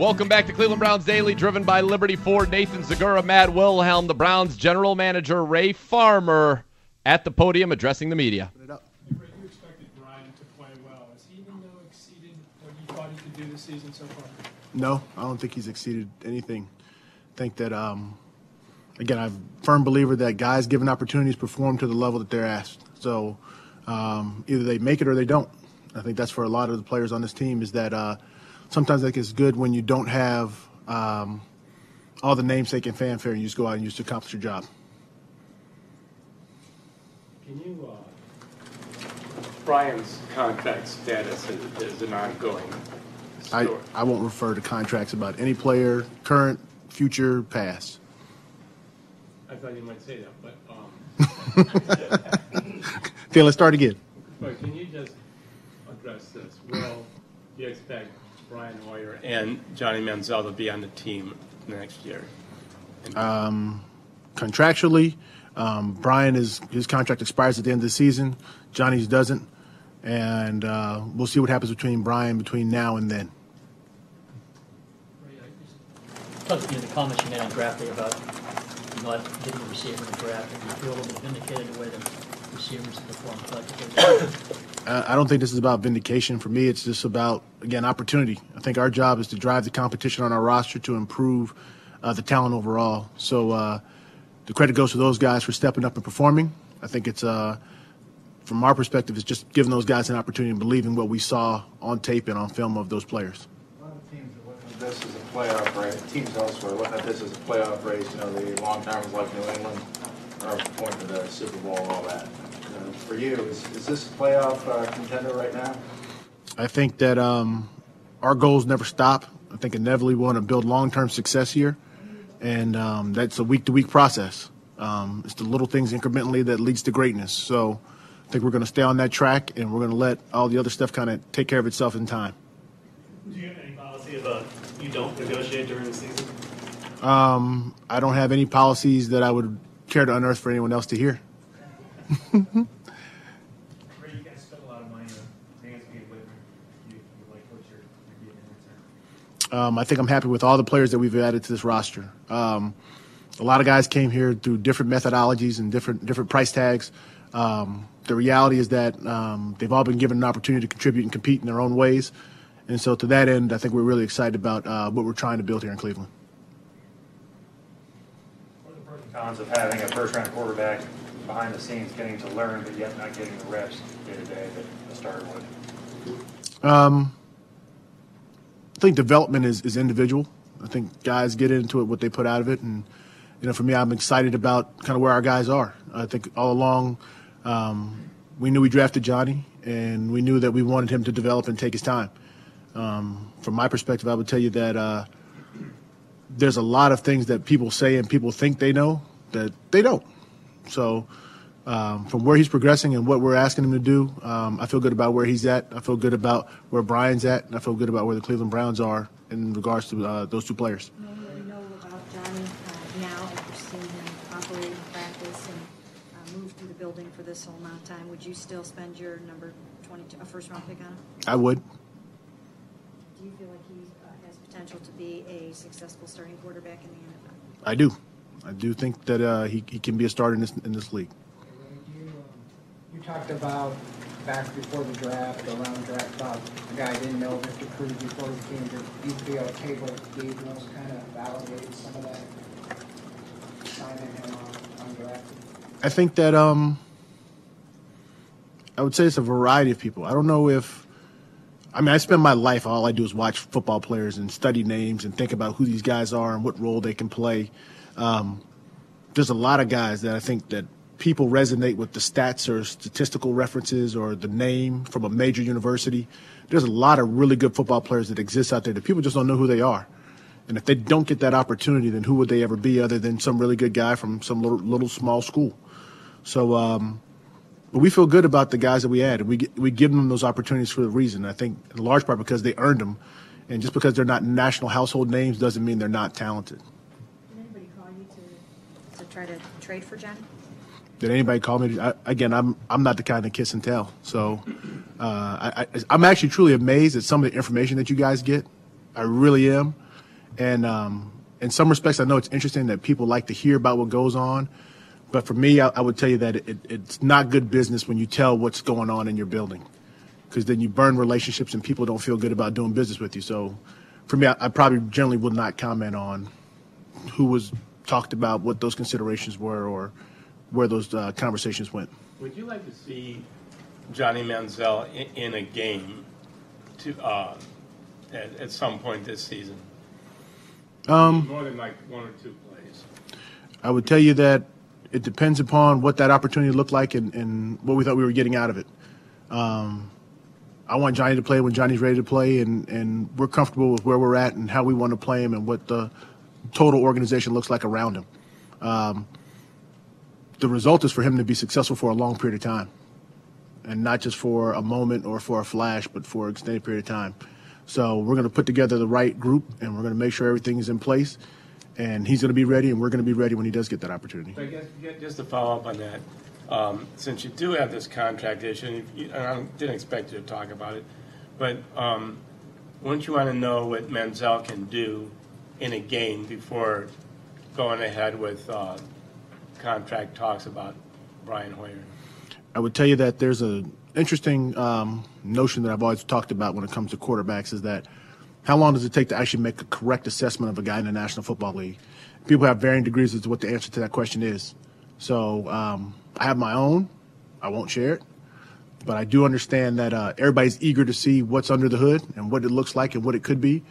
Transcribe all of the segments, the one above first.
Welcome back to Cleveland Browns Daily, driven by Liberty Ford. Nathan Zegura, Matt Wilhelm, the Browns general manager Ray Farmer at the podium addressing the media. You expected Brian to play well. Has he even exceeded what you thought he could do this season so far? No, I don't think he's exceeded anything. I think that, again, I'm a firm believer that guys given opportunities perform to the level that they're asked. So either they make it or they don't. I think that's for a lot of the players on this team is that sometimes like it's good when you don't have all the namesake and fanfare and you just go out and you just accomplish your job. Can you, Brian's contract status is an ongoing story. I won't refer to contracts about any player, current, future, past. I thought you might say that, but Okay, let's start again. but can you just address this? Will you expect Brian Hoyer and Johnny Manziel to be on the team next year? Contractually, Brian his contract expires at the end of the season. Johnny's doesn't, and we'll see what happens between now and then. The comments you made on draft day about not getting a receiver in the draft, and you feel a little bit vindicated the way the receivers perform collectively. I don't think this is about vindication. For me, it's just about, again, opportunity. I think our job is to drive the competition on our roster to improve the talent overall. So the credit goes to those guys for stepping up and performing. I think it's, from our perspective, it's just giving those guys an opportunity and believing what we saw on tape and on film of those players. A lot of teams are looking at this as a playoff race. Teams elsewhere looking at this as a playoff race. You know, the long-timers like New England are pointing to the Super Bowl and all that. For you, is this a playoff contender right now? I think that our goals never stop. I think inevitably we want to build long-term success here, and that's a week-to-week process. It's the little things incrementally that leads to greatness. So I think we're going to stay on that track, and we're going to let all the other stuff kind of take care of itself in time. Do you have any policy about you don't negotiate during the season? I don't have any policies that I would care to unearth for anyone else to hear. You guys spend a lot of money on Dansby and Whitmer. You like what you're getting in return? I think I'm happy with all the players that we've added to this roster. A lot of guys came here through different methodologies and different price tags. The reality is that they've all been given an opportunity to contribute and compete in their own ways. And so to that end, I think we're really excited about what we're trying to build here in Cleveland. What are the pros and cons of having a first-round quarterback behind the scenes getting to learn but yet not getting the reps day-to-day that a starter would? I think development is individual. I think guys get into it what they put out of it. And, for me, I'm excited about kind of where our guys are. I think all along we knew we drafted Johnny, and we knew that we wanted him to develop and take his time. From my perspective, I would tell you that there's a lot of things that people say and people think they know that they don't. So from where he's progressing and what we're asking him to do, I feel good about where he's at. I feel good about where Brian's at, and I feel good about where the Cleveland Browns are in regards to those two players. What do you know about Johnny now after seeing him operate in practice and move through the building for this whole amount of time? Would you still spend your number 22, a first-round pick on him? I would. Do you feel like he has potential to be a successful starting quarterback in the NFL? I do. I do think that he can be a starter in this league. You talked about back before the draft, around draft, about a guy didn't know Victor Cruz before he came to you feel Cable gave those kind of validated some of that, signing him on draft? I think that I would say it's a variety of people. I don't know if I spend my life, all I do is watch football players and study names and think about who these guys are and what role they can play. There's a lot of guys that I think that people resonate with the stats or statistical references or the name from a major university. There's a lot of really good football players that exist out there that people just don't know who they are. And if they don't get that opportunity, then who would they ever be other than some really good guy from some little small school? So but we feel good about the guys that we add. We give them those opportunities for a reason. I think in large part because they earned them. And just because they're not national household names doesn't mean they're not talented. Did anybody call you to try to trade for Johnny? Did anybody call me? Again, I'm not the kind of kiss and tell. So I'm actually truly amazed at some of the information that you guys get. I really am. And in some respects, I know it's interesting that people like to hear about what goes on. But for me, I would tell you that it's not good business when you tell what's going on in your building, because then you burn relationships and people don't feel good about doing business with you. So for me, I probably generally would not comment on who was talked about, what those considerations were, or where those conversations went. Would you like to see Johnny Manziel in a game at some point this season? More than like 1 or 2 plays. I would tell you that it depends upon what that opportunity looked like and what we thought we were getting out of it. I want Johnny to play when Johnny's ready to play, and we're comfortable with where we're at and how we want to play him and what the total organization looks like around him. The result is for him to be successful for a long period of time, and not just for a moment or for a flash, but for an extended period of time. So we're going to put together the right group, and we're going to make sure everything is in place, and he's going to be ready, and we're going to be ready when he does get that opportunity. I guess, just to follow up on that, since you do have this contract issue, and I didn't expect you to talk about it, but wouldn't you want to know what Manziel can do in a game before going ahead with contract talks about Brian Hoyer? I would tell you that there's an interesting notion that I've always talked about when it comes to quarterbacks, is that how long does it take to actually make a correct assessment of a guy in the National Football League? People have varying degrees as to what the answer to that question is. So I have my own. I won't share it. But I do understand that everybody's eager to see what's under the hood and what it looks like and what it could be.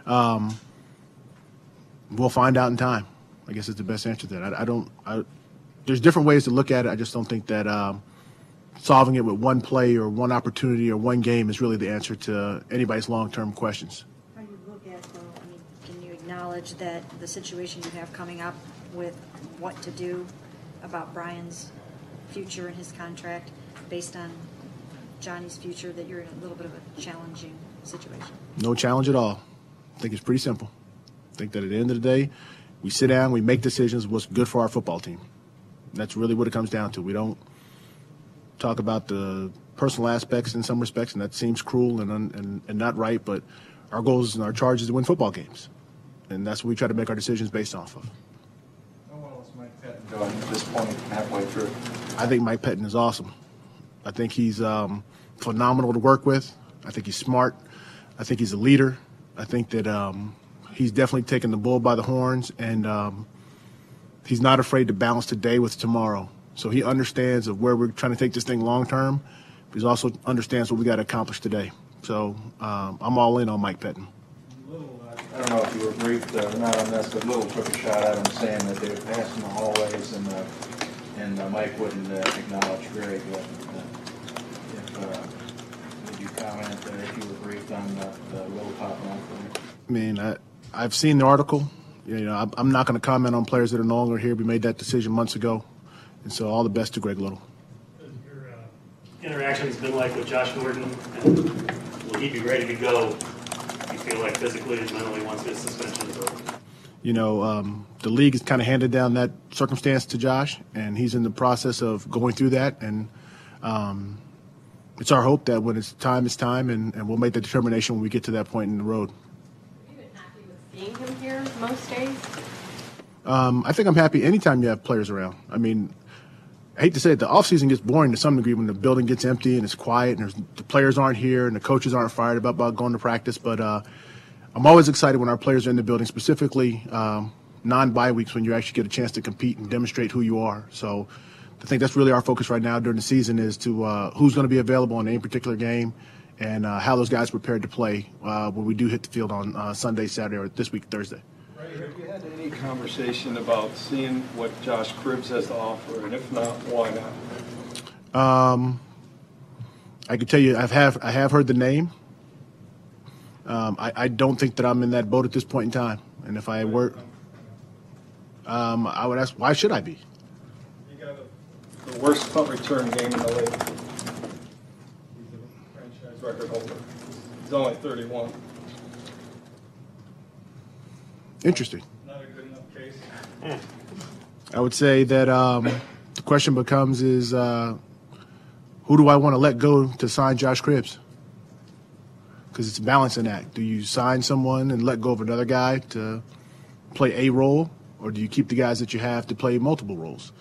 We'll find out in time, I guess is the best answer to that. There's different ways to look at it. I just don't think that solving it with one play or one opportunity or one game is really the answer to anybody's long-term questions. How you look at, though, I mean, can you acknowledge that the situation you have coming up with what to do about Brian's future and his contract based on Johnny's future, that you're in a little bit of a challenging situation? No challenge at all. I think it's pretty simple. I think that at the end of the day, we sit down, we make decisions what's good for our football team. That's really what it comes down to. We don't talk about the personal aspects in some respects, and that seems cruel and not right, but our goals and our charge is to win football games. And that's what we try to make our decisions based off of. How well is Mike Pettin doing at this point, halfway through? I think Mike Pettin is awesome. I think he's phenomenal to work with. I think he's smart. I think he's a leader. I think that he's definitely taken the bull by the horns, and he's not afraid to balance today with tomorrow. So he understands of where we're trying to take this thing long term, but he also understands what we got to accomplish today. So I'm all in on Mike Pettin. I don't know if you were briefed or not on this, but Little took a shot at him saying that they would pass in the hallways and Mike wouldn't acknowledge Greg. Would you comment if you were briefed on the Little popping off thing? I mean, I've seen the article. You know, I'm not going to comment on players that are no longer here. We made that decision months ago. And so all the best to Greg Little. Your interaction's been like with Josh Gordon, and will he be ready to go, you feel like, physically and mentally once his suspension is over? You know, the league has kind of handed down that circumstance to Josh, and he's in the process of going through that. And it's our hope that when it's time, and we'll make the determination when we get to that point in the road. Have you been happy with seeing him here most days? I think I'm happy anytime you have players around. I mean, I hate to say it, the offseason gets boring to some degree when the building gets empty and it's quiet and the players aren't here and the coaches aren't fired about going to practice. But I'm always excited when our players are in the building, specifically non-bye weeks when you actually get a chance to compete and demonstrate who you are. So I think that's really our focus right now during the season is to who's going to be available in any particular game and how those guys are prepared to play when we do hit the field on Sunday, Saturday, or this week, Thursday. Have you had any conversation about seeing what Josh Cribbs has to offer, and if not, why not? I can tell you I have heard the name. I don't think that I'm in that boat at this point in time. And if I were, I would ask, why should I be? You got the worst punt return game in the league. He's a franchise record holder. He's only 31. Interesting. Not a good enough case. I would say that the question becomes is who do I want to let go to sign Josh Cribbs? because it's a balancing act. Do you sign someone and let go of another guy to play a role, or do you keep the guys that you have to play multiple roles?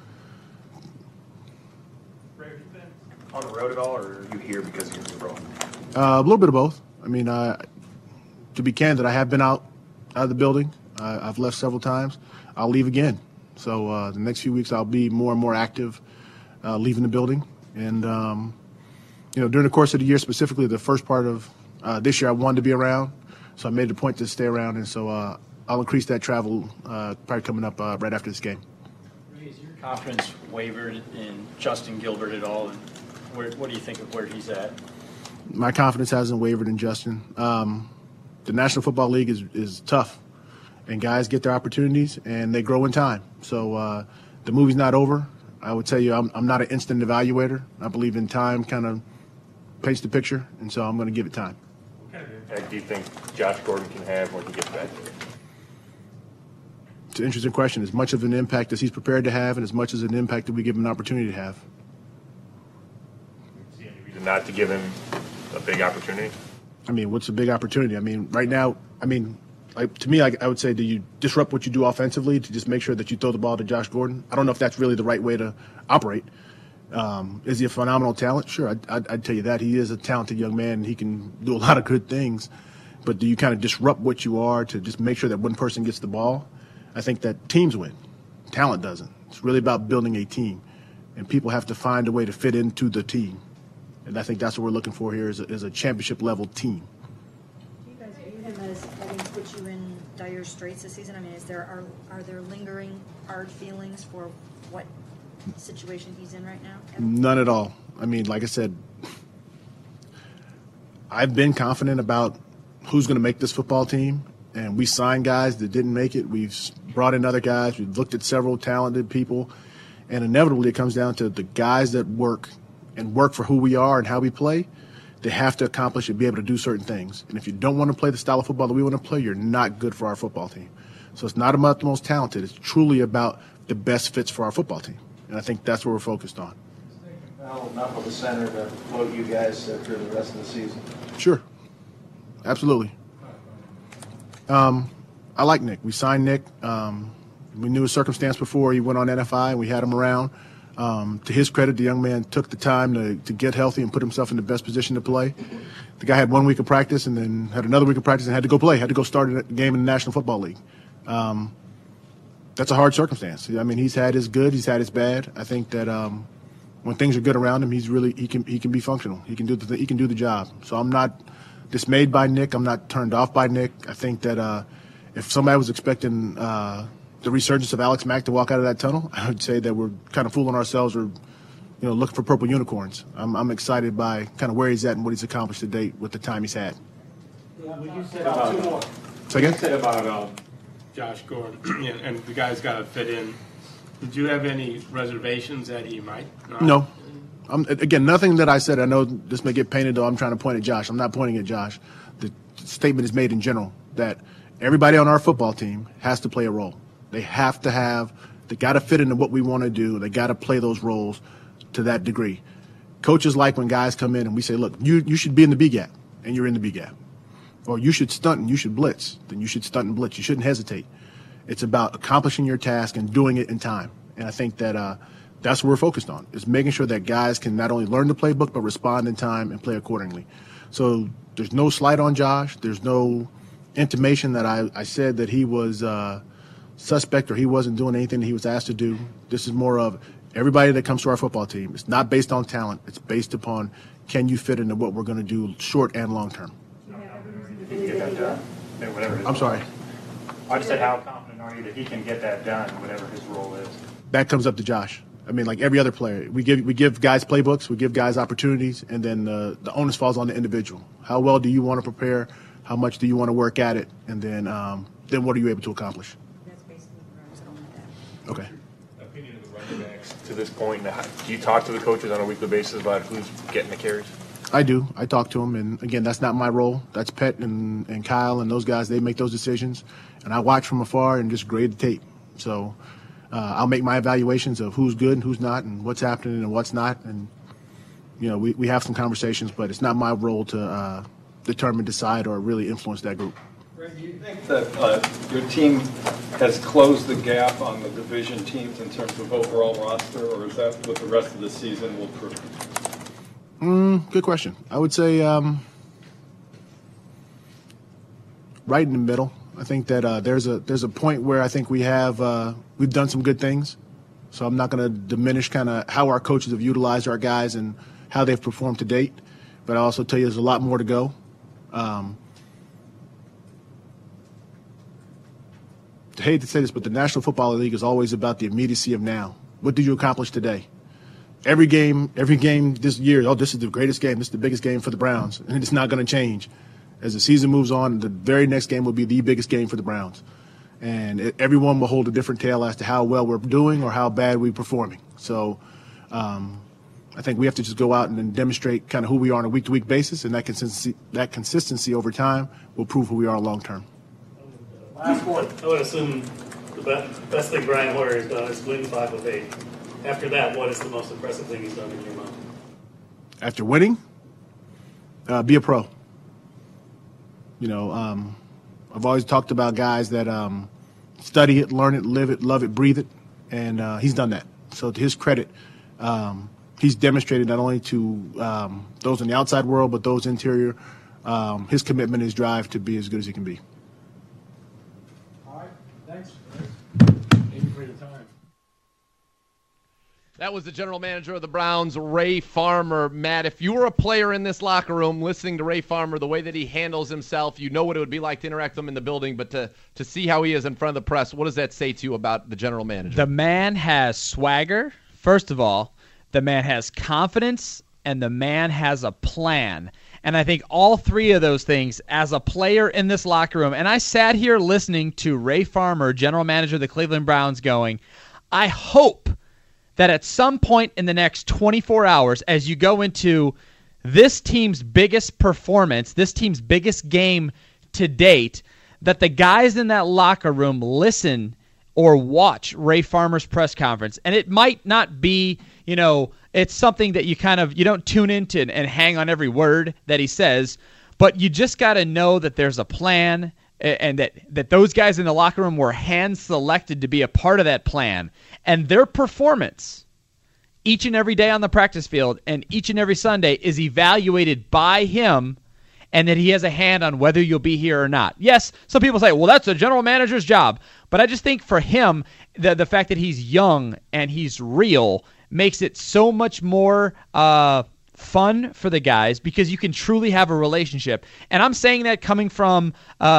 On the road at all, or are you here because of your role? A little bit of both. I mean, to be candid, I have been out of the building. I've left several times. I'll leave again. So the next few weeks I'll be more and more active leaving the building. And, during the course of the year, specifically the first part of this year, I wanted to be around. So I made it a point to stay around. And so I'll increase that travel probably coming up right after this game. Has your confidence wavered in Justin Gilbert at all? And what do you think of where he's at? My confidence hasn't wavered in Justin. The National Football League is tough, and guys get their opportunities, and they grow in time. So the movie's not over. I would tell you I'm not an instant evaluator. I believe in time kind of paints the picture, and so I'm going to give it time. What kind of impact do you think Josh Gordon can have when he gets back there? It's an interesting question. As much of an impact as he's prepared to have, and as much as an impact that we give him an opportunity to have. See any reason not to give him a big opportunity? I mean, what's a big opportunity? I mean, right now, to me, I would say, do you disrupt what you do offensively to just make sure that you throw the ball to Josh Gordon? I don't know if that's really the right way to operate. Is he a phenomenal talent? Sure, I'd tell you that. He is a talented young man, and he can do a lot of good things. But do you kind of disrupt what you are to just make sure that one person gets the ball? I think that teams win. Talent doesn't. It's really about building a team, and people have to find a way to fit into the team. And I think that's what we're looking for here is a championship-level team. Do you guys view him as having put you in dire straits this season? I mean, are there lingering hard feelings for what situation he's in right now? None at all. I mean, like I said, I've been confident about who's going to make this football team, and we signed guys that didn't make it. We've brought in other guys. We've looked at several talented people, and inevitably it comes down to the guys that work for who we are and how we play. They have to accomplish and be able to do certain things. And if you don't want to play the style of football that we want to play, you're not good for our football team. So it's not about the most talented. It's truly about the best fits for our football team. And I think that's what we're focused on. Well, enough of the center to float you guys through the rest of the season. Sure. Absolutely. I like Nick. We signed Nick. We knew his circumstance before he went on NFI, and we had him around. To his credit, the young man took the time to get healthy and put himself in the best position to play. The guy had 1 week of practice and then had another week of practice and had to go play, had to go start a game in the National Football League. That's a hard circumstance. I mean, he's had his good, he's had his bad. I think that when things are good around him, he can be functional. He can do the job. So I'm not dismayed by Nick. I'm not turned off by Nick. I think that if somebody was expecting the resurgence of Alex Mack to walk out of that tunnel, I would say that we're kind of fooling ourselves or looking for purple unicorns. I'm excited by kind of where he's at and what he's accomplished to date with the time he's had. What you said about, Again? You said about Josh Gordon and the guy's got to fit in. Did you have any reservations that he might not? No. Again, nothing that I said. I know this may get painted, though I'm trying to point at Josh. I'm not pointing at Josh. The statement is made in general that everybody on our football team has to play a role. They got to fit into what we want to do. They got to play those roles to that degree. Coaches like when guys come in and we say, look, you should be in the B gap, and you're in the B gap. Or you should stunt and you should blitz. Then you should stunt and blitz. You shouldn't hesitate. It's about accomplishing your task and doing it in time. And I think that that's what we're focused on, is making sure that guys can not only learn the playbook but respond in time and play accordingly. So there's no slight on Josh. There's no intimation that I said that he was suspect or he wasn't doing anything that he was asked to do. This is more of everybody that comes to our football team. It's not based on talent. It's based upon can you fit into what we're going to do short and long term. Get that done, whatever his I'm sorry. I just said, how confident are you that he can get that done, whatever his role is? That comes up to Josh. I mean, like every other player, we give guys playbooks, we give guys opportunities, and then the onus falls on the individual. How well do you want to prepare? How much do you want to work at it? And then what are you able to accomplish? That's basically where I was going with that. Okay. Opinion of the running backs to this point. Do you talk to the coaches on a weekly basis about who's getting the carries? I do. I talk to them, and again, that's not my role. That's Pet and Kyle and those guys. They make those decisions, and I watch from afar and just grade the tape. So I'll make my evaluations of who's good and who's not, and what's happening and what's not. And we have some conversations, but it's not my role to determine, decide, or really influence that group. Greg, do you think that your team has closed the gap on the division teams in terms of overall roster, or is that what the rest of the season will prove? Good question. I would say right in the middle. I think that there's a point where I think we've done some good things. So I'm not going to diminish kind of how our coaches have utilized our guys and how they've performed to date. But I also tell you there's a lot more to go. I hate to say this, but the National Football League is always about the immediacy of now. What did you accomplish today? Every game this year, this is the greatest game, this is the biggest game for the Browns, and it's not going to change. As the season moves on, the very next game will be the biggest game for the Browns. And everyone will hold a different tale as to how well we're doing or how bad we're performing. So I think we have to just go out and then demonstrate kind of who we are on a week-to-week basis, and that consistency over time will prove who we are long term. Last one. I would assume the best thing Brian Hoyer has done is win 5 of 8. After that, what is the most impressive thing he's done in your mind? After winning, be a pro. I've always talked about guys that study it, learn it, live it, love it, breathe it, and he's done that. So to his credit, he's demonstrated not only to those in the outside world, but those interior, his commitment, his drive to be as good as he can be. All right, thanks. Thank you for your time. That was the general manager of the Browns, Ray Farmer. Matt, if you were a player in this locker room listening to Ray Farmer, the way that he handles himself, you know what it would be like to interact with him in the building, but to see how he is in front of the press, what does that say to you about the general manager? The man has swagger, first of all. The man has confidence, and the man has a plan. And I think all three of those things as a player in this locker room, and I sat here listening to Ray Farmer, general manager of the Cleveland Browns, going, I hope that at some point in the next 24 hours, as you go into this team's biggest performance, this team's biggest game to date, that the guys in that locker room listen or watch Ray Farmer's press conference. And it might not be, it's something that you don't tune into and hang on every word that he says, but you just got to know that there's a plan and that those guys in the locker room were hand-selected to be a part of that plan. And their performance each and every day on the practice field and each and every Sunday is evaluated by him, and that he has a hand on whether you'll be here or not. Yes, some people say, well, that's a general manager's job. But I just think for him, the fact that he's young and he's real makes it so much more fun for the guys because you can truly have a relationship. And I'm saying that coming from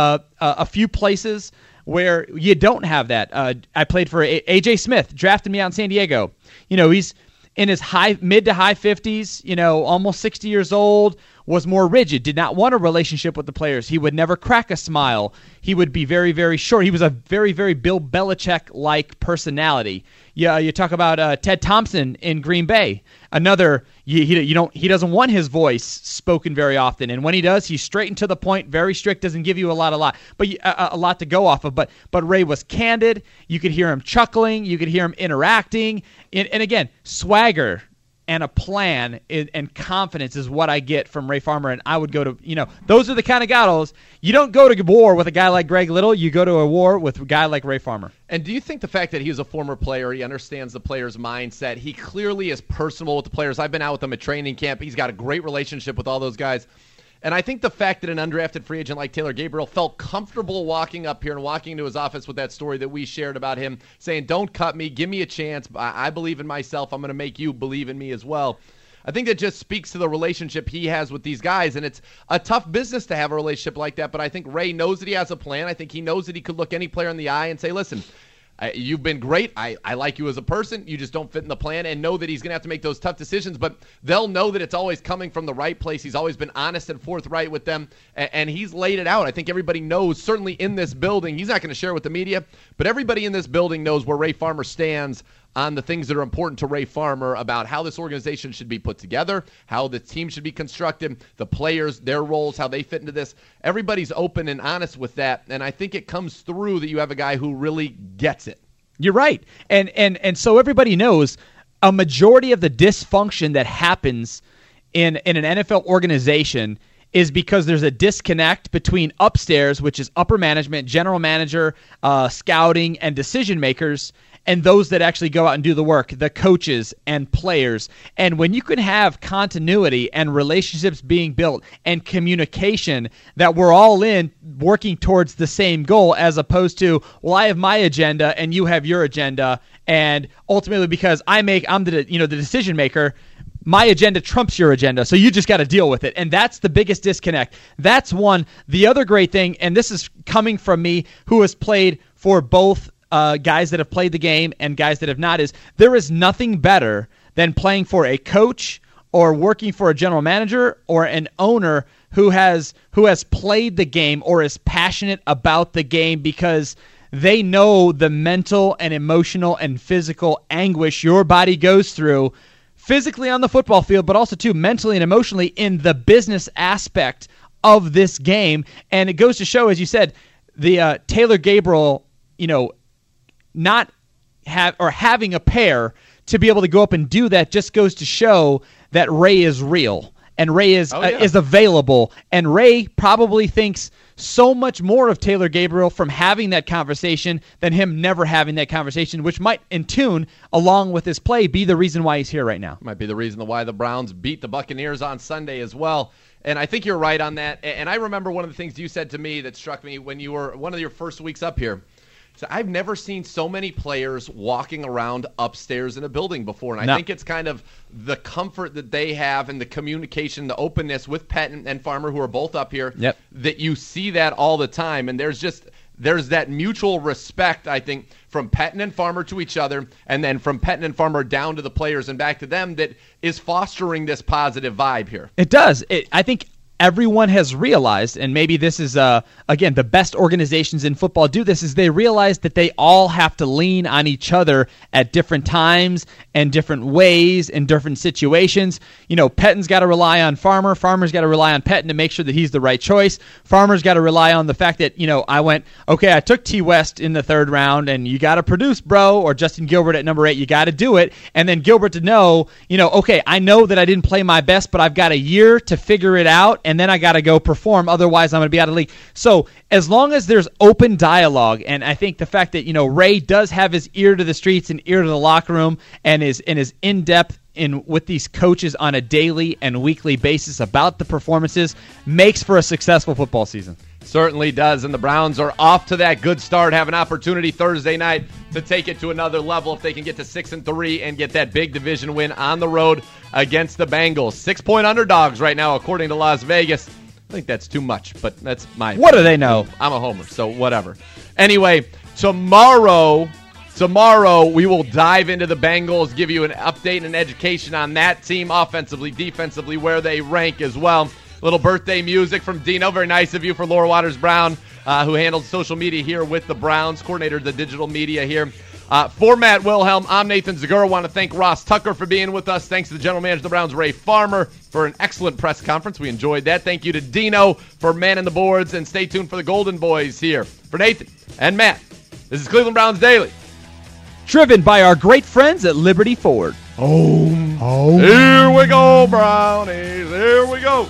a few places where you don't have that. I played for A.J. Smith, drafted me out in San Diego. He's in his mid to high 50s, almost 60 years old, was more rigid, did not want a relationship with the players. He would never crack a smile. He would be very, very short. He was a very, very Bill Belichick-like personality. Yeah, you talk about Ted Thompson in Green Bay. Another, he doesn't want his voice spoken very often, and when he does, he's straight and to the point, very strict, doesn't give you a lot to go off of. But Ray was candid. You could hear him chuckling. You could hear him interacting, and again, swagger and a plan and confidence is what I get from Ray Farmer, and I would go to, those are the kind of guys. You don't go to war with a guy like Greg Little. You go to a war with a guy like Ray Farmer. And do you think the fact that he's a former player, he understands the player's mindset, he clearly is personal with the players. I've been out with him at training camp. He's got a great relationship with all those guys. And I think the fact that an undrafted free agent like Taylor Gabriel felt comfortable walking up here and walking into his office with that story that we shared about him saying, don't cut me, give me a chance. I believe in myself. I'm going to make you believe in me as well. I think that just speaks to the relationship he has with these guys. And it's a tough business to have a relationship like that. But I think Ray knows that he has a plan. I think he knows that he could look any player in the eye and say, listen, you've been great. I like you as a person. You just don't fit in the plan, and know that he's going to have to make those tough decisions. But they'll know that it's always coming from the right place. He's always been honest and forthright with them, and he's laid it out. I think everybody knows, certainly in this building, he's not going to share with the media, but everybody in this building knows where Ray Farmer stands on the things that are important to Ray Farmer about how this organization should be put together, how the team should be constructed, the players, their roles, how they fit into this. Everybody's open and honest with that, and I think it comes through that you have a guy who really gets it. You're right. And so everybody knows a majority of the dysfunction that happens in an NFL organization is because there's a disconnect between upstairs, which is upper management, general manager, scouting, and decision makers, and those that actually go out and do the work, the coaches and players. And when you can have continuity and relationships being built and communication that we're all in working towards the same goal, as opposed to, well, I have my agenda and you have your agenda, and ultimately because I'm the decision maker, my agenda trumps your agenda, so you just got to deal with it. And that's the biggest disconnect. That's one. The other great thing, and this is coming from me who has played for both guys that have played the game and guys that have not, is there is nothing better than playing for a coach or working for a general manager or an owner who has played the game or is passionate about the game, because they know the mental and emotional and physical anguish your body goes through physically on the football field, but also too mentally and emotionally in the business aspect of this game. And it goes to show, as you said, the Taylor Gabriel, having a pair to be able to go up and do that just goes to show that Ray is real and Ray is available. And Ray probably thinks so much more of Taylor Gabriel from having that conversation than him never having that conversation, which might, in tune, along with his play, be the reason why he's here right now. Might be the reason why the Browns beat the Buccaneers on Sunday as well. And I think you're right on that. And I remember one of the things you said to me that struck me when you were one of your first weeks up here. So I've never seen so many players walking around upstairs in a building before. And I think it's kind of the comfort that they have and the communication, the openness with Pettine and Farmer, who are both up here, that you see that all the time. And there's that mutual respect, I think, from Pettine and Farmer to each other, and then from Pettine and Farmer down to the players and back to them, that is fostering this positive vibe here. It does. I think everyone has realized, and maybe this is, again, the best organizations in football do this, is they realize that they all have to lean on each other at different times and different ways in different situations. Pettine's got to rely on Farmer. Farmer's got to rely on Pettine to make sure that he's the right choice. Farmer's got to rely on the fact that, I took T. West in the 3rd round, and you got to produce, bro, or Justin Gilbert at number 8. You got to do it. And then Gilbert to know, I know that I didn't play my best, but I've got a year to figure it out, and then I got to go perform. Otherwise, I'm going to be out of the league. So as long as there's open dialogue, and I think the fact that, Ray does have his ear to the streets and ear to the locker room and is in-depth with these coaches on a daily and weekly basis about the performances, makes for a successful football season. Certainly does, and the Browns are off to that good start, have an opportunity Thursday night to take it to another level if they can get to 6-3 and get that big division win on the road against the Bengals. 6-point underdogs right now, according to Las Vegas. I think that's too much, but that's my What do they know? I'm a homer, so whatever. Anyway, tomorrow we will dive into the Bengals, give you an update and an education on that team, offensively, defensively, where they rank as well. Little birthday music from Dino. Very nice of you, for Laura Waters-Brown, who handles social media here with the Browns, coordinator of the digital media here. For Matt Wilhelm, I'm Nathan Zagura. Want to thank Ross Tucker for being with us. Thanks to the general manager of the Browns, Ray Farmer, for an excellent press conference. We enjoyed that. Thank you to Dino for manning the boards, and stay tuned for the Golden Boys here. For Nathan and Matt, this is Cleveland Browns Daily. Driven by our great friends at Liberty Ford. Here we go, Brownies. Here we go.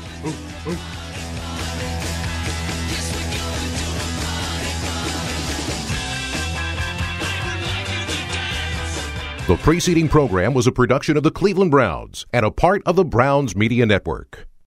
The preceding program was a production of the Cleveland Browns and a part of the Browns Media Network.